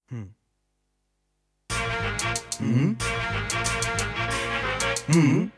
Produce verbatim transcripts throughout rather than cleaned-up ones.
Hm. Mhm. Mhm.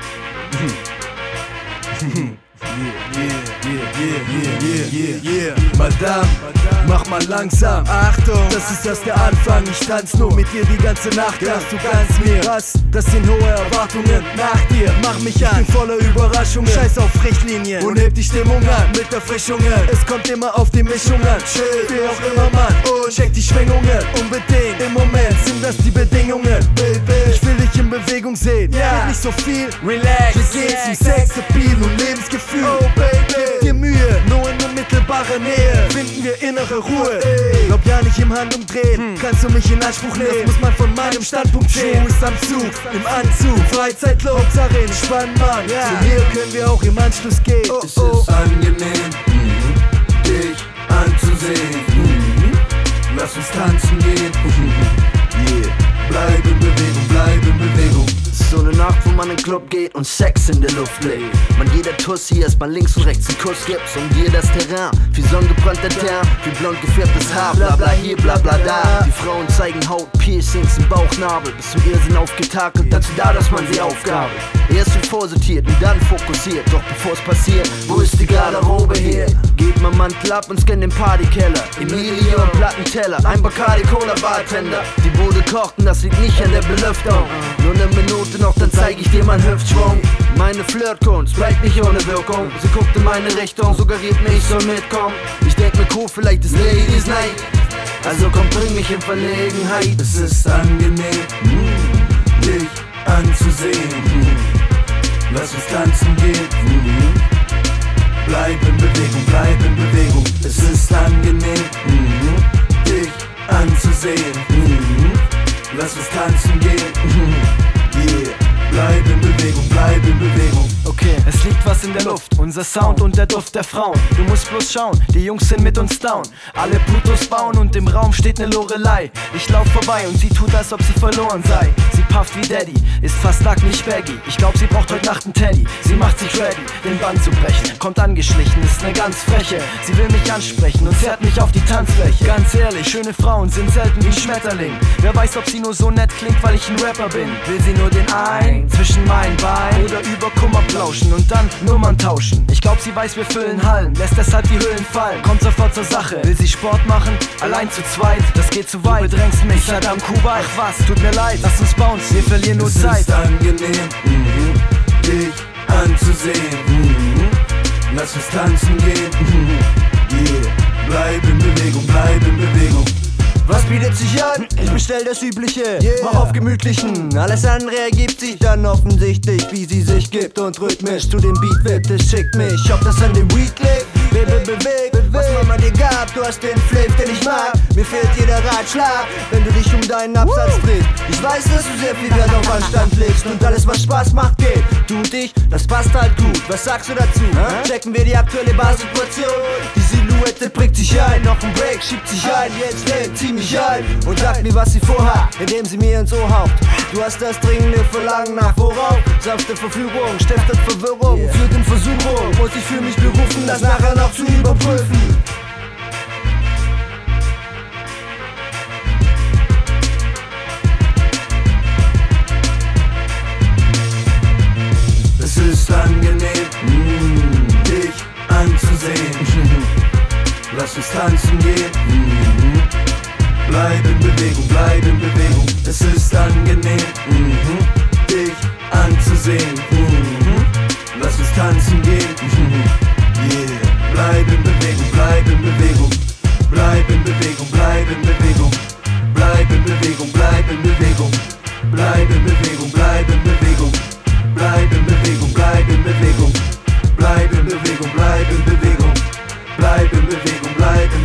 Mhm. Yeah, yeah, yeah, yeah, yeah, yeah, yeah. Madame, mach mal langsam, Achtung, das ist erst der Anfang. Ich tanz nur mit dir die ganze Nacht, kannst du ganz mir was? Das sind hohe Erwartungen nach dir. Mach mich an, ich bin voller Überraschungen. Scheiß auf Richtlinien und heb die Stimmung an mit Erfrischungen. Es kommt immer auf die Mischung an. Chill, wie auch immer, Mann, und check die Schwingungen. Unbedingt, im Moment sind das die Bedingungen. Baby, ich will dich in Bewegung sehen. Ja, nicht so viel, relax. Wir gehen zum Sex, Appeal und Lebensgefühl. Oh Baby, gib dir Mühe, nur in unmittelbarer Nähe finden wir innere Ruhe. Glaub ja nicht im Handumdrehen, hm. kannst du mich in Anspruch nehmen. Das muss man von meinem Standpunkt sehen. Schuh ist am Zug, im Anzug, Freizeitlos, Hauptsache entspannen, Mann. Ja. Zu mir können wir auch im Anschluss gehen. Oh, es oh. ist angenehm, mhm. dich anzusehen. Mhm. Lass uns tanzen gehen. Yeah. Bleib in Bewegung, bleib in Bewegung. So eine Nacht, wo man in den Club geht und Sex in der Luft legt. Man jeder Tussi erstmal links und rechts einen Kuss gibt. Und dir das Terrain, wie sonnengebrannter Teint, wie blond gefärbtes Haar, bla bla hier, bla bla da. Die Frauen zeigen Haut, Piercings im Bauchnabel, bis zum Irrsinn aufgetakelt, dazu da, dass man sie aufgabelt. Erst wird vorsortiert und dann fokussiert, doch bevor es passiert, wo ist die Garderobe her? Geht mein Mantel ab und scannt den Partykeller. Emilie und Plattenteller, ein Bacardi Cola Bartender. Die Bude kocht und das liegt nicht an der Belüftung. Nur eine Minute noch, dann zeig ich dir meinen Hüftschwung. Meine Flirtkunst bleibt nicht ohne Wirkung. Sie guckt in meine Richtung, suggeriert mir, ich soll mitkommen. Ich denk mir, cool, vielleicht ist Ladies Night. Also komm, bring mich in Verlegenheit. Es ist angenehm, mm, dich anzusehen. Mm. Lass uns tanzen gehen. Mm. Bleib in Bewegung, bleib in Bewegung. Es ist angenehm, mm, dich anzusehen. Mm. Lass uns tanzen gehen. Mm. Yeah. Bleib in Bewegung, bleib in Bewegung. Okay, es liegt was in der Luft, unser Sound und der Duft der Frauen. Du musst bloß schauen, die Jungs sind mit uns down. Alle Plutos bauen und im Raum steht ne Lorelei. Ich lauf vorbei und sie tut, als ob sie verloren sei. Sie pufft wie Daddy, ist fast nackt, nicht baggy. Ich glaub, sie braucht heute Nacht einen Teddy. Sie macht sich ready, den Bann zu brechen. Kommt angeschlichen, ist ne ganz freche. Sie will mich ansprechen und zerrt mich auf die Tanzfläche. Ganz ehrlich, schöne Frauen sind selten wie ein Schmetterling. Wer weiß, ob sie nur so nett klingt, weil ich ein Rapper bin. Will sie nur den ein zwischen meinen Beinen oder über Kummer plauschen und dann Nummern tauschen. Ich glaub, sie weiß, wir füllen Hallen, lässt deshalb die Hüllen fallen. Kommt sofort zur Sache, will sie Sport machen? Allein zu zweit, das geht zu weit. Du bedrängst mich, Saddam Kuwait. Ach was, tut mir leid, lass uns bounce, wir verlieren nur es Zeit. Es ist angenehm, mm, dich anzusehen. Mm, lass uns tanzen gehen. Mm, yeah. Bleib in Bewegung, bleib in Bewegung. Was bietet sich an? Ich bestell das Übliche, yeah. Mach auf Gemütlichen. Alles andere ergibt sich dann offensichtlich, wie sie sich gibt und rhythmisch zu dem Beat wird. Es schickt mich, ob das an dem Weed liegt. Baby, beweg, was Mama dir gab, du hast den Flip, den ich mag. Mir fehlt jeder Ratschlag, wenn du dich um deinen Absatz drehst. Ich weiß, dass du sehr viel Wert auf Anstand legst und alles, was Spaß macht, geht. Du und ich, das passt halt gut. Was sagst du dazu? Huh? Checken wir die aktuelle Barsituation. Die Silhouette prägt sich ein, noch ein Break schiebt sich ein. Jetzt leg, zieh mich ein und sag mir, was sie vorhat, indem sie mir ins Ohr haucht. Du hast das dringende Verlangen nach worauf? Sanfte Verführung, stiftet Verwirrung, yeah. Führt in Versuchung und ich fühl mich berufen, das nachher noch zu überprüfen. Es ist angenehm, mm, dich anzusehen. Lass uns tanzen gehen. Mm, bleib in Bewegung, bleib in Bewegung. Es ist angenehm, mm, dich anzusehen. Mm, lass uns tanzen gehen. Yeah. Bleib in Bewegung, bleib in Bewegung. Bleib in Bewegung, bleib in Bewegung. Bleib in Bewegung, bleib in Bewegung. Bleib in Bewegung, bleib in Bewegung. Bleib in Bewegung, bleib in Bewegung. Bleib in Bewegung, bleib in Bewegung. Bleib in Bewegung, bleib in Bewegung.